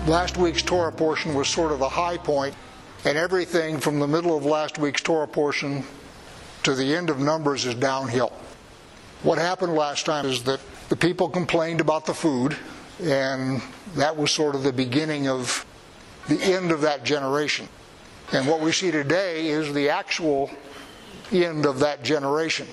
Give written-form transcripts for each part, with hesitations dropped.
Last week's Torah portion was sort of the high point, and everything from the middle of last week's Torah portion to the end of Numbers is downhill. What happened last time is that the people complained about the food, and that was sort of the beginning of the end of that generation. And what we see today is the actual end of that generation.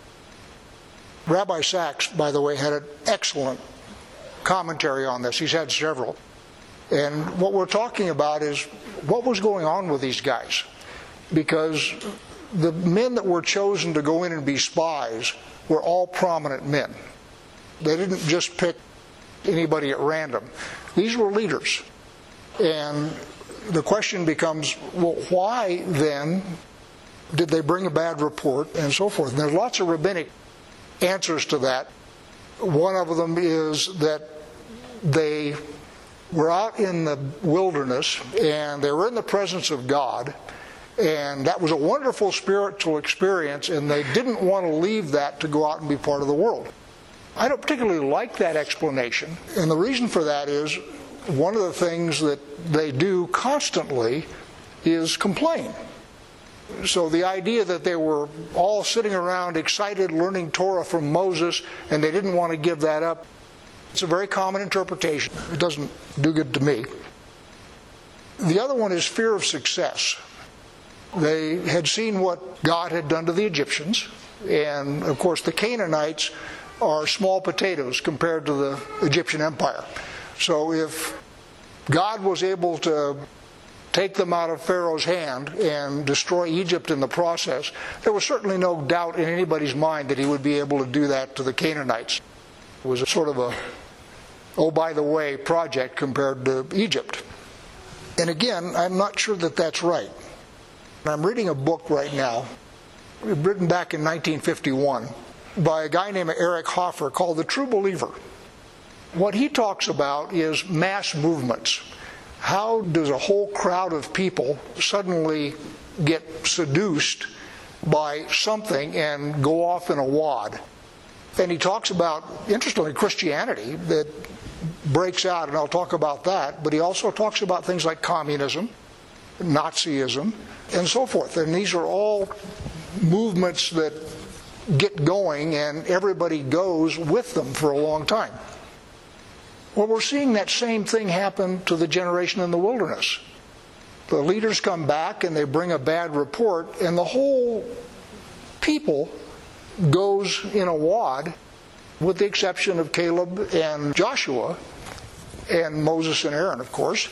Rabbi Sachs, by the way, had an excellent commentary on this. He's had several. And what we're talking about is what was going on with these guys. Because the men that were chosen to go in and be spies were all prominent men. They didn't just pick anybody at random. These were leaders. And the question becomes, well, why then did they bring a bad report and so forth? And there's lots of rabbinic answers to that. One of them is that they were out in the wilderness and they were in the presence of God, and that was a wonderful spiritual experience, and they didn't want to leave that to go out and be part of the world. I don't particularly like that explanation, and the reason for that is one of the things that they do constantly is complain. So the idea that they were all sitting around excited learning Torah from Moses and they didn't want to give that up, it's a very common interpretation. It doesn't do good to me. The other one is fear of success. They had seen what God had done to the Egyptians, and of course the Canaanites are small potatoes compared to the Egyptian empire. So if God was able to take them out of Pharaoh's hand and destroy Egypt in the process, there was certainly no doubt in anybody's mind that he would be able to do that to the Canaanites. It was a sort of a, oh, by the way, project compared to Egypt. And again, I'm not sure that that's right. I'm reading a book right now, written back in 1951, by a guy named Eric Hoffer called The True Believer. What he talks about is mass movements. How does a whole crowd of people suddenly get seduced by something and go off in a wad? And he talks about, interestingly, Christianity that breaks out, and I'll talk about that, but he also talks about things like communism, Nazism, and so forth. And these are all movements that get going, and everybody goes with them for a long time. Well, we're seeing that same thing happen to the generation in the wilderness. The leaders come back and they bring a bad report, and the whole people goes in a wad, with the exception of Caleb and Joshua, and Moses and Aaron, of course.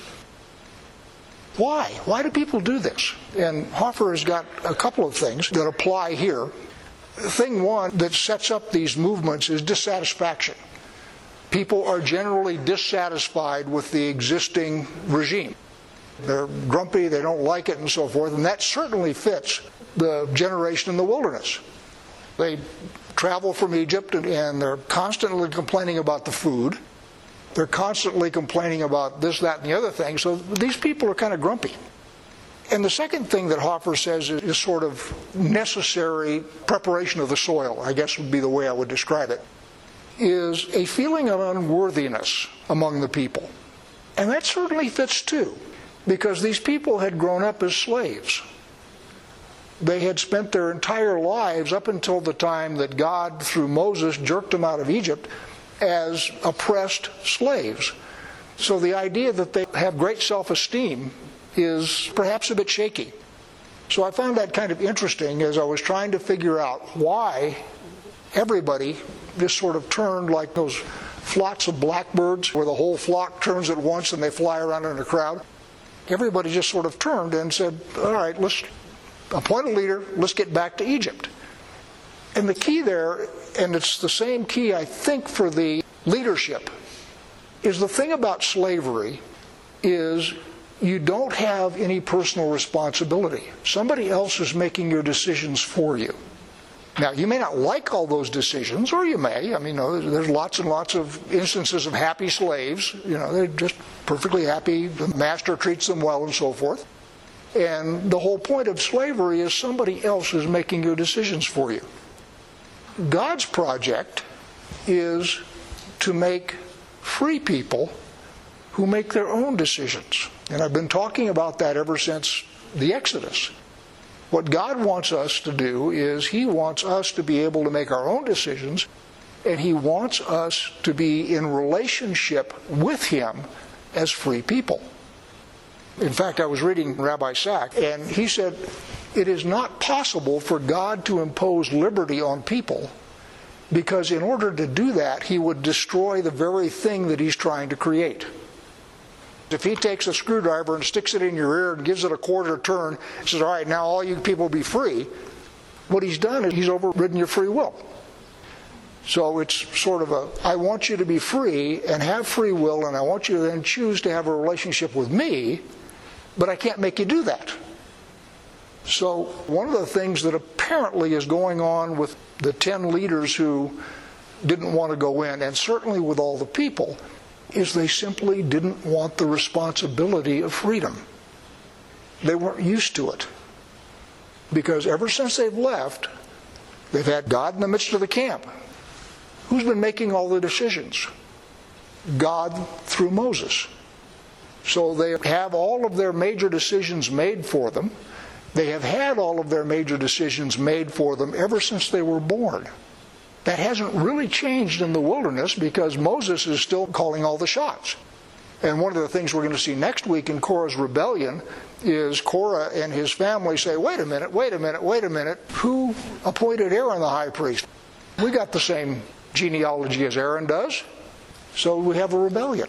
Why? Why do people do this? And Hoffer has got a couple of things that apply here. Thing one that sets up these movements is dissatisfaction. People are generally dissatisfied with the existing regime. They're grumpy, they don't like it, and so forth, and that certainly fits the generation in the wilderness. They travel from Egypt and they're constantly complaining about the food. They're constantly complaining about this, that, and the other thing, so these people are kind of grumpy. And the second thing that Hoffer says is sort of necessary preparation of the soil, I guess would be the way I would describe it, is a feeling of unworthiness among the people. And that certainly fits too, because these people had grown up as slaves. They had spent their entire lives up until the time that God, through Moses, jerked them out of Egypt as oppressed slaves. So the idea that they have great self-esteem is perhaps a bit shaky. So I found that kind of interesting as I was trying to figure out why everybody just sort of turned like those flocks of blackbirds where the whole flock turns at once and they fly around in a crowd. Everybody just sort of turned and said, all right, let's appoint a leader, let's get back to Egypt. And the key there, and it's the same key I think for the leadership, is the thing about slavery is you don't have any personal responsibility. Somebody else is making your decisions for you. Now, you may not like all those decisions, or you may. I mean, there's lots and lots of instances of happy slaves. They're just perfectly happy. The master treats them well and so forth. And the whole point of slavery is somebody else is making your decisions for you. God's project is to make free people who make their own decisions. And I've been talking about that ever since the Exodus. What God wants us to do is He wants us to be able to make our own decisions, and He wants us to be in relationship with Him as free people. In fact, I was reading Rabbi Sack, and he said, it is not possible for God to impose liberty on people, because in order to do that, He would destroy the very thing that He's trying to create. If He takes a screwdriver and sticks it in your ear and gives it a quarter turn and says, all right, now all you people be free, what He's done is He's overridden your free will. So it's sort of I want you to be free and have free will, and I want you to then choose to have a relationship with me, but I can't make you do that. So one of the things that apparently is going on with the 10 leaders who didn't want to go in, and certainly with all the people, is they simply didn't want the responsibility of freedom. They weren't used to it. Because ever since they've left, they've had God in the midst of the camp. Who's been making all the decisions? God through Moses. So they have all of their major decisions made for them. They have had all of their major decisions made for them ever since they were born. That hasn't really changed in the wilderness because Moses is still calling all the shots. And one of the things we're going to see next week in Korah's rebellion is Korah and his family say, wait a minute, who appointed Aaron the high priest? We got the same genealogy as Aaron does, so we have a rebellion.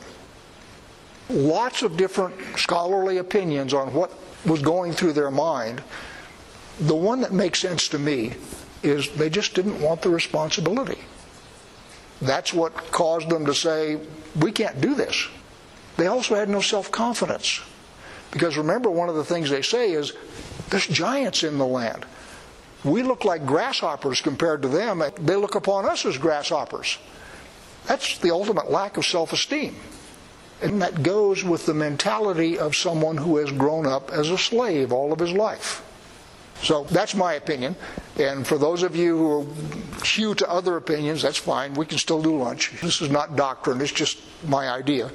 Lots of different scholarly opinions on what was going through their mind. The one that makes sense to me is they just didn't want the responsibility. That's what caused them to say, we can't do this. They also had no self-confidence. Because remember, one of the things they say is, there's giants in the land. We look like grasshoppers compared to them. They look upon us as grasshoppers. That's the ultimate lack of self-esteem. And that goes with the mentality of someone who has grown up as a slave all of his life. So that's my opinion. And for those of you who hew to other opinions, that's fine. We can still do lunch. This is not doctrine. It's just my idea.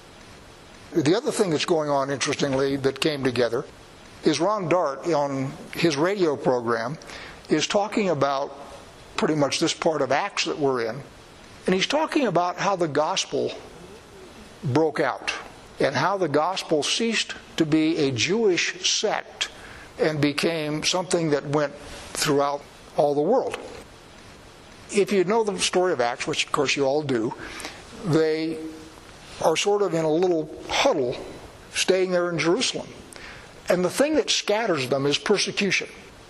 The other thing that's going on, interestingly, that came together is Ron Dart on his radio program is talking about pretty much this part of Acts that we're in. And he's talking about how the gospel broke out and how the gospel ceased to be a Jewish sect and became something that went throughout all the world. If you know the story of Acts, which of course you all do, they are sort of in a little huddle staying there in Jerusalem. And the thing that scatters them is persecution.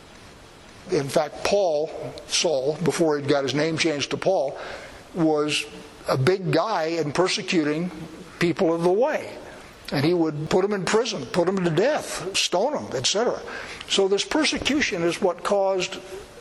In fact, Saul, before he got his name changed to Paul, was a big guy in persecuting people of the way. And he would put them in prison, put them to death, stone them, etc. So this persecution is what caused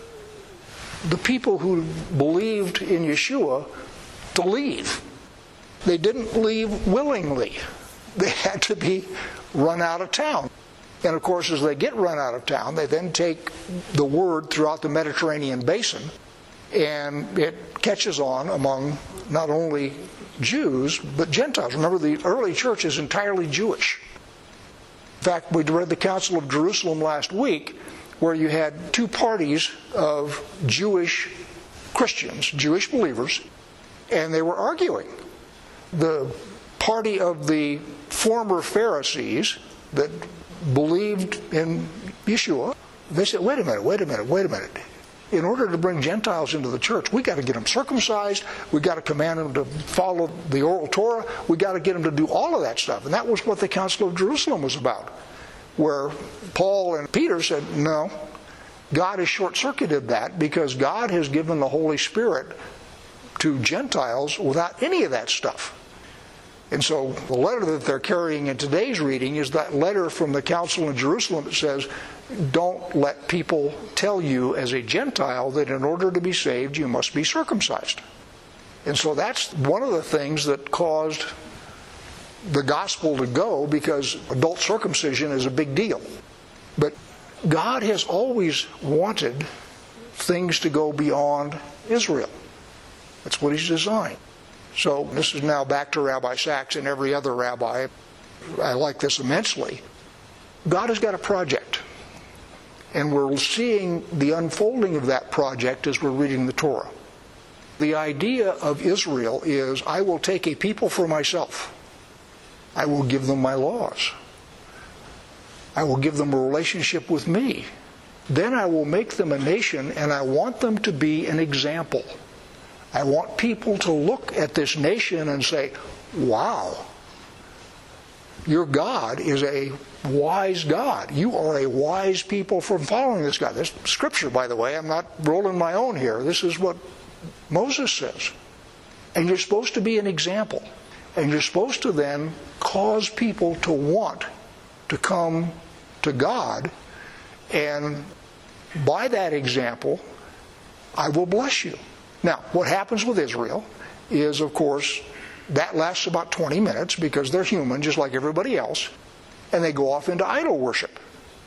the people who believed in Yeshua to leave. They didn't leave willingly. They had to be run out of town. And of course, as they get run out of town, they then take the word throughout the Mediterranean basin, and it catches on among not only Jews, but Gentiles. Remember, the early church is entirely Jewish. In fact, we read the Council of Jerusalem last week, where you had two parties of Jewish Christians, Jewish believers, and they were arguing. The party of the former Pharisees that believed in Yeshua, they said, wait a minute. In order to bring Gentiles into the church, we got to get them circumcised, we got to command them to follow the oral Torah, we got to get them to do all of that stuff. And that was what the Council of Jerusalem was about, where Paul and Peter said, no, God has short-circuited that because God has given the Holy Spirit to Gentiles without any of that stuff. And so the letter that they're carrying in today's reading is that letter from the Council in Jerusalem that says, don't let people tell you as a Gentile that in order to be saved you must be circumcised. And so that's one of the things that caused the gospel to go, because adult circumcision is a big deal. But God has always wanted things to go beyond Israel. That's what He's designed. So this is now back to Rabbi Sacks and every other rabbi. I like this immensely. God has got a project. And we're seeing the unfolding of that project as we're reading the Torah. The idea of Israel is, I will take a people for myself. I will give them my laws. I will give them a relationship with me. Then I will make them a nation, and I want them to be an example. I want people to look at this nation and say, wow, your God is a wise God. You are a wise people for following this God. This scripture, by the way, I'm not rolling my own here. This is what Moses says. And you're supposed to be an example. And you're supposed to then cause people to want to come to God. And by that example, I will bless you. Now, what happens with Israel is, of course, that lasts about 20 minutes because they're human just like everybody else, and they go off into idol worship.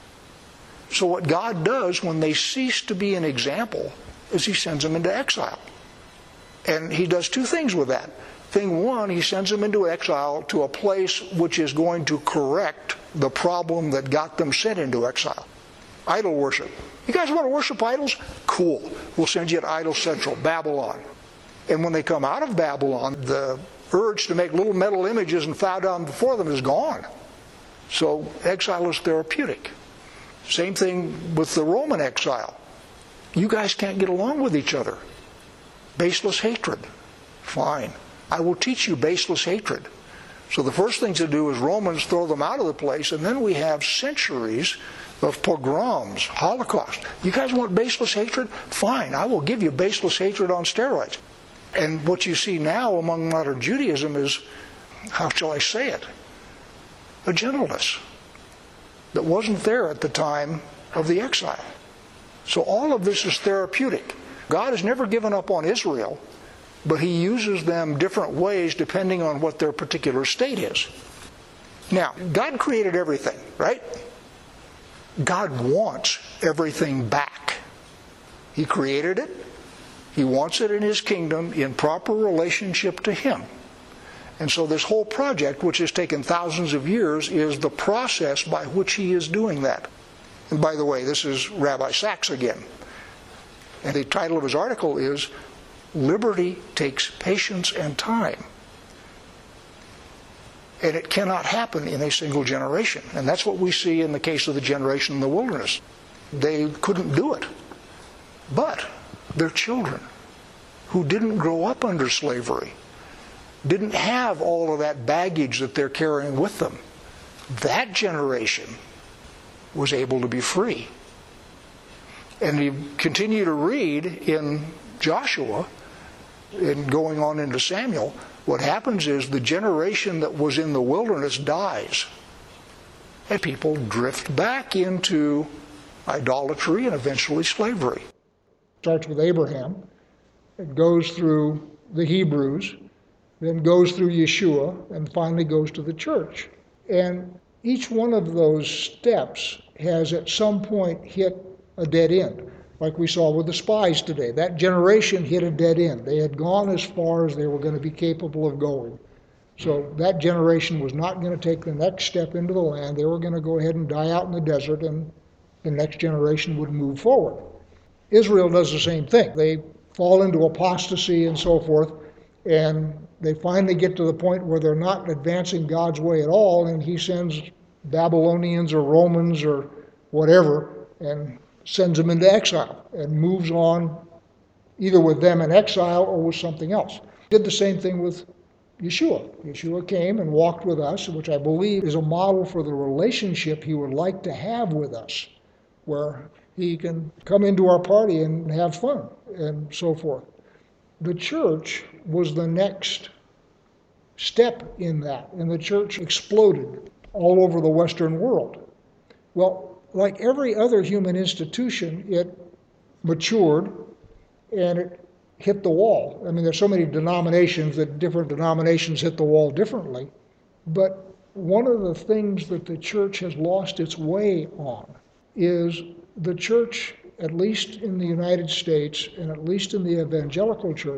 So what God does when they cease to be an example is He sends them into exile. And He does two things with that. Thing one, He sends them into exile to a place which is going to correct the problem that got them sent into exile. Idol worship. You guys want to worship idols? Cool. We'll send you to Idol Central, Babylon. And when they come out of Babylon, the urge to make little metal images and bow down before them is gone. So exile is therapeutic. Same thing with the Roman exile. You guys can't get along with each other. Baseless hatred. Fine. I will teach you baseless hatred. So the first thing to do is Romans throw them out of the place, and then we have centuries of pogroms, Holocaust. You guys want baseless hatred? Fine, I will give you baseless hatred on steroids. And what you see now among modern Judaism is, how shall I say it, a gentleness that wasn't there at the time of the exile. So all of this is therapeutic. God has never given up on Israel, but He uses them different ways depending on what their particular state is. Now, God created everything, right? God wants everything back. He created it. He wants it in His kingdom in proper relationship to Him. And so this whole project, which has taken thousands of years, is the process by which He is doing that. And by the way, this is Rabbi Sacks again. And the title of his article is, Liberty Takes Patience and Time. And it cannot happen in a single generation. And that's what we see in the case of the generation in the wilderness. They couldn't do it. But their children, who didn't grow up under slavery, didn't have all of that baggage that they're carrying with them, that generation was able to be free. And you continue to read in Joshua, and going on into Samuel, what happens is the generation that was in the wilderness dies. And people drift back into idolatry and eventually slavery. It starts with Abraham. It goes through the Hebrews, then goes through Yeshua, and finally goes to the church. And each one of those steps has at some point hit a dead end. Like we saw with the spies today. That generation hit a dead end. They had gone as far as they were going to be capable of going. So that generation was not going to take the next step into the land. They were going to go ahead and die out in the desert, and the next generation would move forward. Israel does the same thing. They fall into apostasy and so forth, and they finally get to the point where they're not advancing God's way at all, and He sends Babylonians or Romans or whatever, and sends them into exile and moves on either with them in exile or with something else. Did the same thing with Yeshua. Yeshua came and walked with us, which I believe is a model for the relationship He would like to have with us, where He can come into our party and have fun and so forth. The church was the next step in that, and the church exploded all over the Western world. Well, like every other human institution, it matured and it hit the wall. I mean, there's so many denominations that different denominations hit the wall differently. But one of the things that the church has lost its way on is the church, at least in the United States and at least in the evangelical church,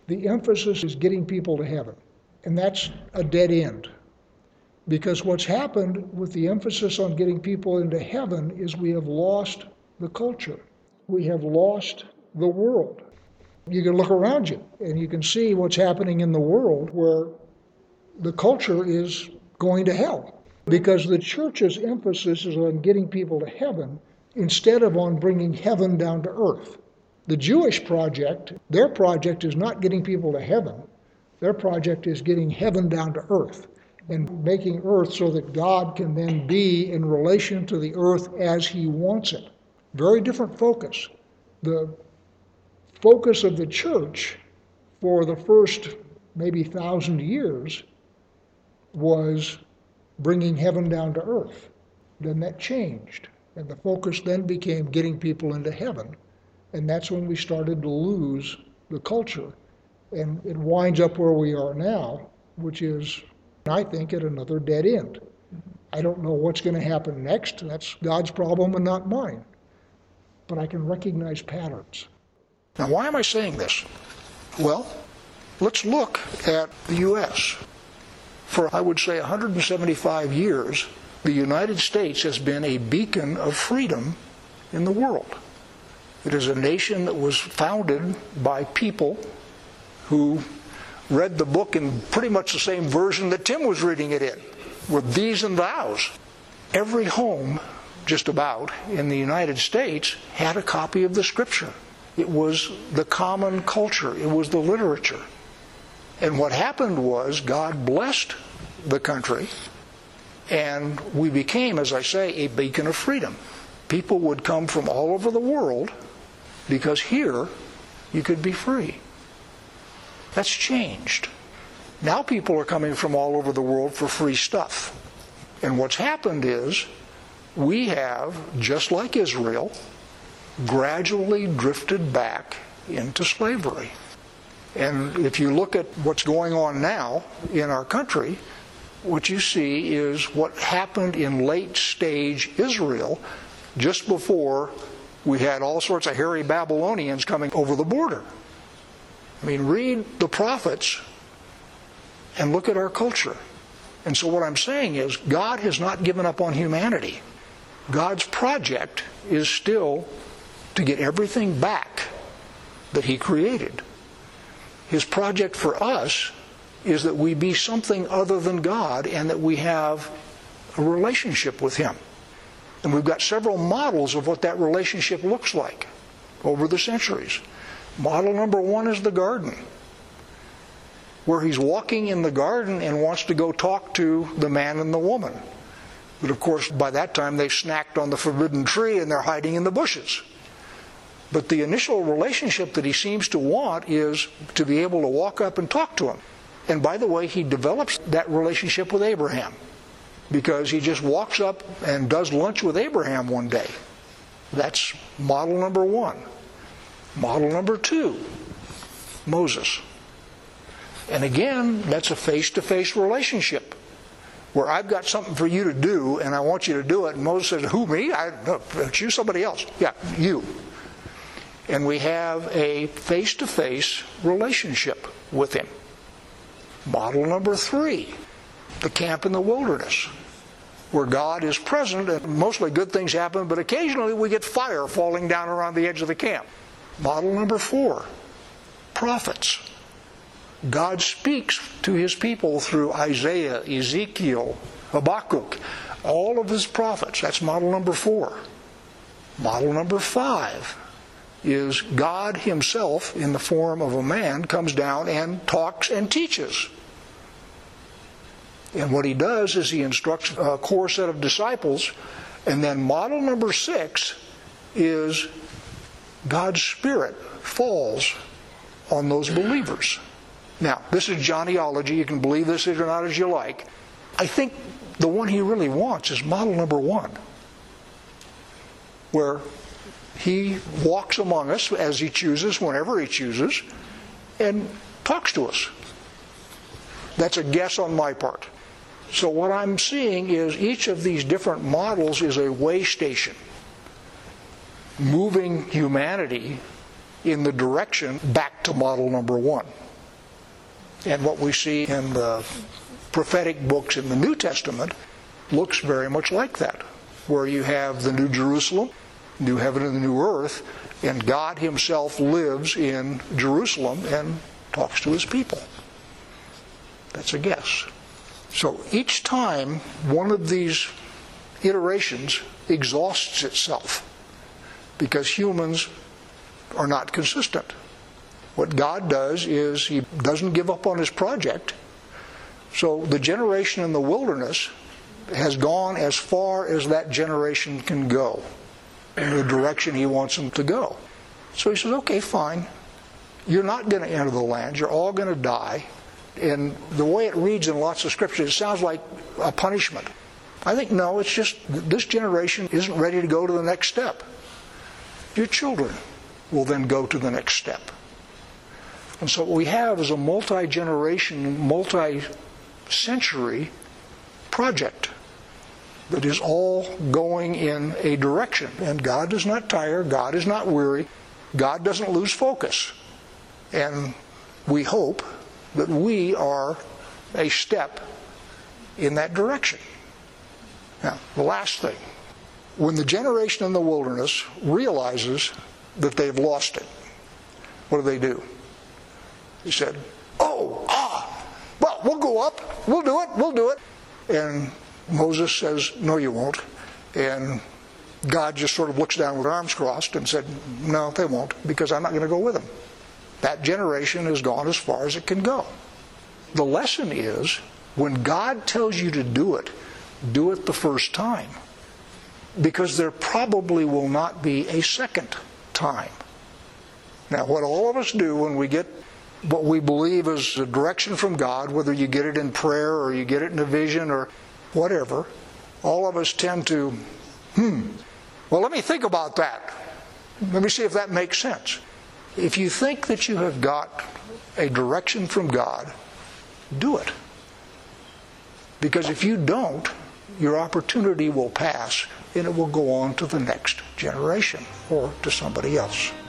the emphasis is getting people to heaven. And that's a dead end. Because what's happened with the emphasis on getting people into heaven is we have lost the culture. We have lost the world. You can look around you and you can see what's happening in the world where the culture is going to hell. Because the church's emphasis is on getting people to heaven instead of on bringing heaven down to earth. The Jewish project, their project is not getting people to heaven. Their project is getting heaven down to earth and making earth so that God can then be in relation to the earth as he wants it. Very different focus. The focus of the church for the first maybe 1,000 years was bringing heaven down to earth. Then that changed, and the focus then became getting people into heaven. And that's when we started to lose the culture. And it winds up where we are now, which is, I think, at another dead end. I don't know what's going to happen next. That's God's problem and not mine. But I can recognize patterns. Now, why am I saying this? Well, let's look at the U.S. For, I would say, 175 years, the United States has been a beacon of freedom in the world. It is a nation that was founded by people who read the book in pretty much the same version that Tim was reading it in, with these and thous. Every home, just about, in the United States had a copy of the Scripture. It was the common culture. It was the literature. And what happened was God blessed the country, and we became, as I say, a beacon of freedom. People would come from all over the world because here you could be free. That's changed. Now people are coming from all over the world for free stuff. And what's happened is we have, just like Israel, gradually drifted back into slavery. And if you look at what's going on now in our country, what you see is what happened in late stage Israel just before we had all sorts of hairy Babylonians coming over the border. I mean, read the prophets and look at our culture. And so what I'm saying is God has not given up on humanity. God's project is still to get everything back that he created. His project for us is that we be something other than God and that we have a relationship with him. And we've got several models of what that relationship looks like over the centuries. Model number one is the garden, where he's walking in the garden and wants to go talk to the man and the woman. But of course, by that time, they've snacked on the forbidden tree and they're hiding in the bushes. But the initial relationship that he seems to want is to be able to walk up and talk to him. And by the way, he develops that relationship with Abraham, because he just walks up and does lunch with Abraham one day. That's model number one. Model number two, Moses. And again, that's a face-to-face relationship, where I've got something for you to do, and I want you to do it. And Moses says, who, me? No, choose somebody else. Yeah, you. And we have a face-to-face relationship with him. Model number three, the camp in the wilderness, where God is present and mostly good things happen, but occasionally we get fire falling down around the edge of the camp. Model number four, prophets. God speaks to his people through Isaiah, Ezekiel, Habakkuk, all of his prophets. That's model number four. Model number five is God himself, in the form of a man, comes down and talks and teaches. And what he does is he instructs a core set of disciples. And then model number six is God's Spirit falls on those believers. Now, this is Johnnyology. You can believe this or not as you like. I think the one he really wants is model number one, where he walks among us as he chooses, whenever he chooses, and talks to us. That's a guess on my part. So what I'm seeing is each of these different models is a way station, moving humanity in the direction back to model number one. And what we see in the prophetic books in the New Testament looks very much like that, where you have the New Jerusalem, new heaven and the new earth, and God himself lives in Jerusalem and talks to his people. That's a guess. So each time one of these iterations exhausts itself, because humans are not consistent. What God does is he doesn't give up on his project. So the generation in the wilderness has gone as far as that generation can go in the direction he wants them to go. So he says, okay, fine. You're not going to enter the land. You're all going to die. And the way it reads in lots of scriptures, it sounds like a punishment. I think, no, it's just this generation isn't ready to go to the next step. Your children will then go to the next step. And so what we have is a multi-generation, multi-century project that is all going in a direction. And God does not tire. God is not weary. God doesn't lose focus. And we hope that we are a step in that direction. Now, the last thing. When the generation in the wilderness realizes that they've lost it, what do? He said, well, we'll go up. We'll do it. And Moses says, no, you won't. And God just sort of looks down with arms crossed and said, no, they won't, because I'm not going to go with them. That generation has gone as far as it can go. The lesson is, when God tells you to do it the first time, because there probably will not be a second time. Now, what all of us do when we get what we believe is a direction from God, whether you get it in prayer or you get it in a vision or whatever, all of us tend to, well, let me think about that. Let me see if that makes sense. If you think that you have got a direction from God, do it. Because if you don't, your opportunity will pass and it will go on to the next generation or to somebody else.